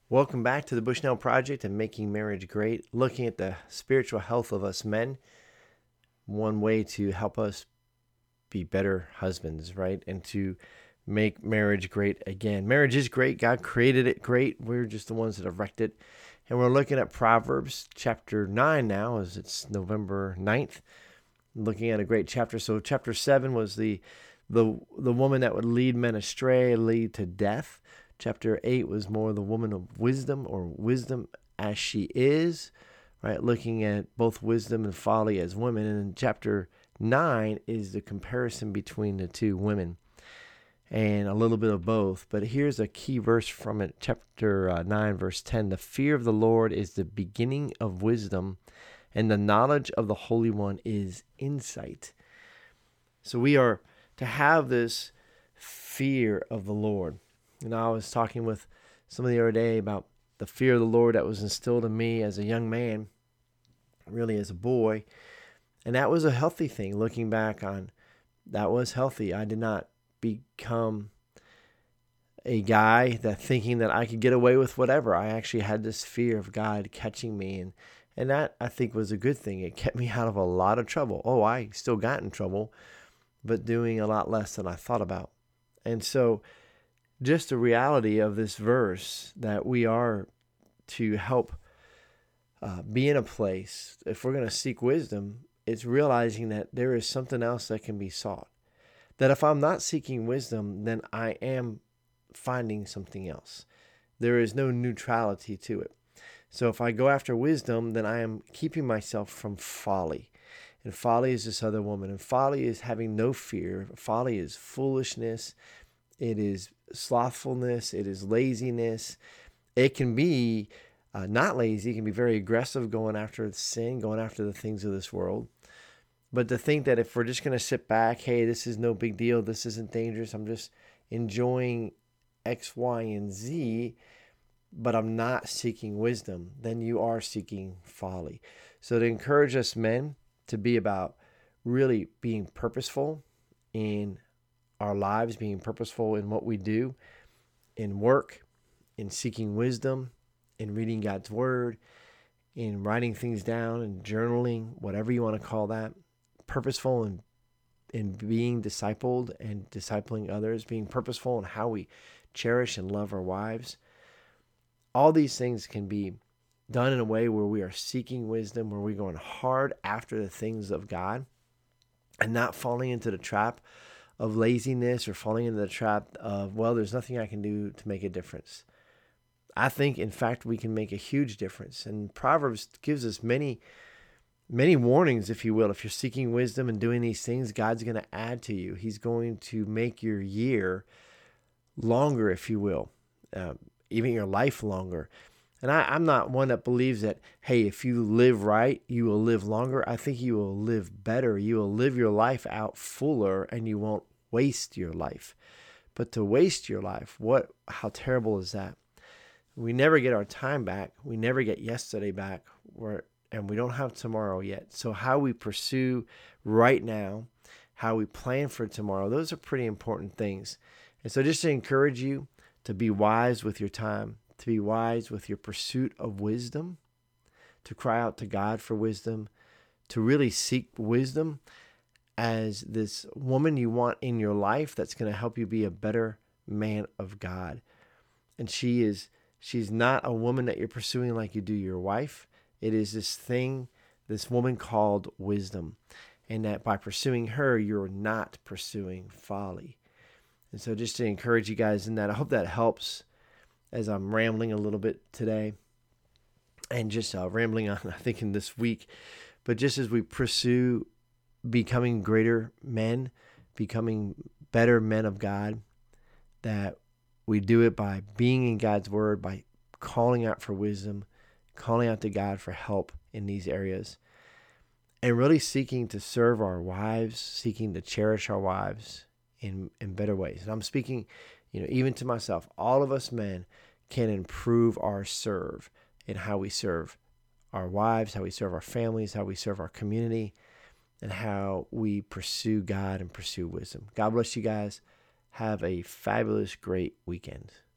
Welcome back to the Bushnell Project and Making Marriage Great, looking at the spiritual health of us men. One way to help us be better husbands, right? And to make marriage great again. Marriage is great. God created it great. We're just the ones that have wrecked it. And we're looking at Proverbs chapter 9 now, as it's November 9th. Looking at a great chapter. So chapter 7 was the woman that would lead men astray, lead to death. Chapter 8 was more the woman of wisdom, or wisdom as she is, right? Looking at both wisdom and folly as women. And in chapter 9 is the comparison between the two women and a little bit of both. But here's a key verse from it, chapter 9, verse 10. The fear of the Lord is the beginning of wisdom, and the knowledge of the Holy One is insight. So we are to have this fear of the Lord. And I was talking with somebody the other day about the fear of the Lord that was instilled in me as a young man, really as a boy. And that was a healthy thing. Looking back on, that was healthy. I did not become a guy that thinking that I could get away with whatever. I actually had this fear of God catching me. And that, I think, was a good thing. It kept me out of a lot of trouble. Oh, I still got in trouble, but doing a lot less than I thought about. And so just the reality of this verse that we are to help be in a place, if we're going to seek wisdom, it's realizing that there is something else that can be sought. That if I'm not seeking wisdom, then I am finding something else. There is no neutrality to it. So if I go after wisdom, then I am keeping myself from folly. And folly is this other woman. And folly is having no fear. Folly is foolishness. It is slothfulness. It is laziness. It can be not lazy. It can be very aggressive, going after sin, going after the things of this world. But to think that if we're just going to sit back, hey, this is no big deal, this isn't dangerous, I'm just enjoying X, Y, and Z, but I'm not seeking wisdom, then you are seeking folly. So to encourage us men to be about really being purposeful in our lives, being purposeful in what we do, in work, in seeking wisdom, in reading God's word, in writing things down and journaling, whatever you want to call that, purposeful in being discipled and discipling others, being purposeful in how we cherish and love our wives. All these things can be done in a way where we are seeking wisdom, where we're going hard after the things of God and not falling into the trap of laziness or falling into the trap of, well, there's nothing I can do to make a difference. I think, in fact, we can make a huge difference. And Proverbs gives us many warnings, if you will. If you're seeking wisdom and doing these things, God's going to add to you. He's going to make your year longer, if you will, even your life longer. And I'm not one that believes that, hey, if you live right, you will live longer. I think you will live better. You will live your life out fuller, and you won't waste your life. But to waste your life, how terrible is that? We never get our time back. We never get yesterday back, and we don't have tomorrow yet. So how we pursue right now, how we plan for tomorrow, those are pretty important things. And so just to encourage you to be wise with your time, to be wise with your pursuit of wisdom, to cry out to God for wisdom, to really seek wisdom as this woman you want in your life that's going to help you be a better man of God. And she's not a woman that you're pursuing like you do your wife. It is this woman called wisdom. And that by pursuing her, you're not pursuing folly. And so just to encourage you guys in that, I hope that helps as I'm rambling a little bit today. And just rambling on, I think, in this week. But just as we pursue becoming greater men, becoming better men of God, that we do it by being in God's word, by calling out for wisdom, calling out to God for help in these areas, and really seeking to serve our wives, seeking to cherish our wives in better ways. And I'm speaking, even to myself. All of us men can improve our serve in how we serve our wives, how we serve our families, how we serve our community, and how we pursue God and pursue wisdom. God bless you guys. Have a fabulous, great weekend.